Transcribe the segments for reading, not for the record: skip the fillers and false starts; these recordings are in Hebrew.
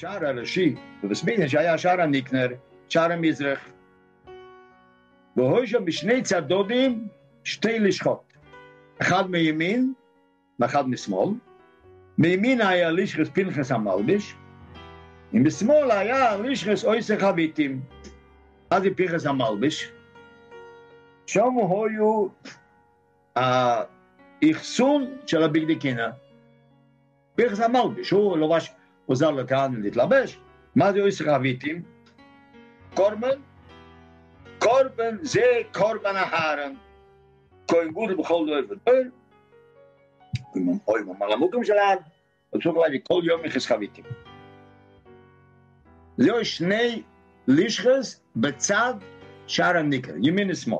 השער הראשי, ובסמיניה שהיה השער הניקנר, שער המזרח. והיו שם בשני צדדים שתי לשכות. אחד מימין, ואחד משמאל. מימין היה לישכס פנחס המלביש, ומשמאל היה לישכס אויסך הביטים. אז היא פנחס המלביש. שם היו האחסון של הבגדיקינה. פנחס המלביש, הוא לובש, עוזר לכאן להתלבש. מה זה אויסך הביטים? קורבן. קורבן זה קורבן ההרן. כהן גודל בכל דור ודור. אוי, המלמוקים שלנו, וצריך להביא כל יום יחס חביתים. זהו שני לישכס בצד שער הניקנר, ימין ושמאל.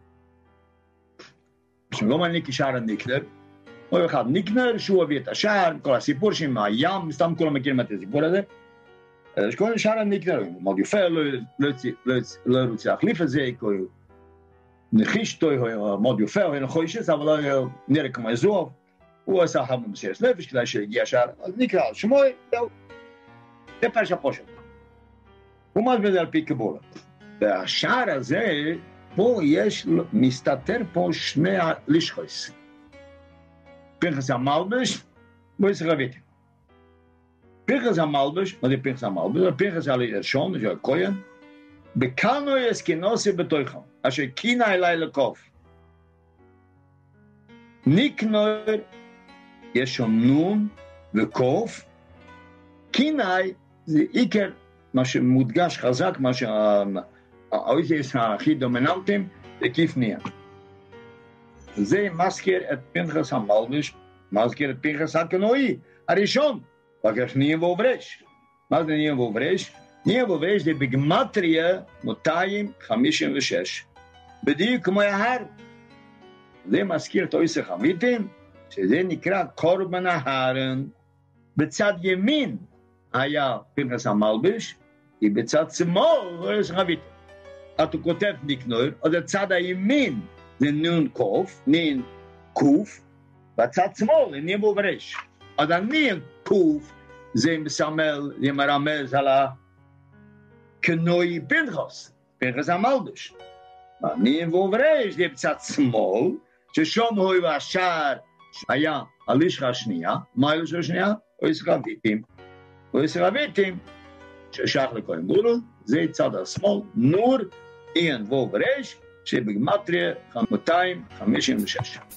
לא מעניק שער הניקנר, או אחד ניקנר שהוא הביא את השער, כל הסיפור שם, הים, סתם כולם מכירים את הסיפור הזה. שקוראים שער הניקנר, מאוד יפה, לא רוצה להחליף את זה, נחישתו, מאוד יפה, הוא נחוישס, אבל לא נראה כמו אזוב. הוא עשה המון מסירת נפש, כדי שהגיע שער, אז נקרא על שמו, זהו. זה פרשה פושט. הוא מסביר זה על פי קבולה. והשער הזה, פה מסתתר פה שני לישכוס. פנחס המלביש, ואויסך הביטים. פנחס המלביש, מה זה פנחס המלביש? פנחס הראשון, זה הכהן, בקנוי אסקינוסי בתוכם, אשר קינה אליי לקוף. ניקנור, יש שם נון וקוף, קינאי זה עיקר, מה שמודגש חזק, מה שהאויזיס הכי דומיננטיים, זה כיף ניה. זה מזכיר את פנחס המלביש, מזכיר את פנחס הקנואי, הראשון, בקש ניה ועוברש. מה זה ניה ועוברש? ניה ועוברש זה בגמטריה 256, בדיוק כמו ההר. זה מזכיר את אויסך הביטים, שזה נקרא קורבן ההרן. בצד ימין היה פנחס המלביש, ובצד שמאל אויסך הביטים. אתה כותב ניקנור, אז הצד הימין זה נון קוף, נין קוף, והצד שמאל זה נין ועוברש. אז הנין קוף זה מסמל, זה מרמז על הכנוי פנחס המלביש. נין ועוברש זה בצד שמאל, ששום הוא השער היה הלישכה השנייה. מה הלישכה השנייה? אויסך הביטים. אויסך הביטים ששייך לכהן גודל, זה צד השמאל, נור, אין ועוברש, שבגמטריה 256.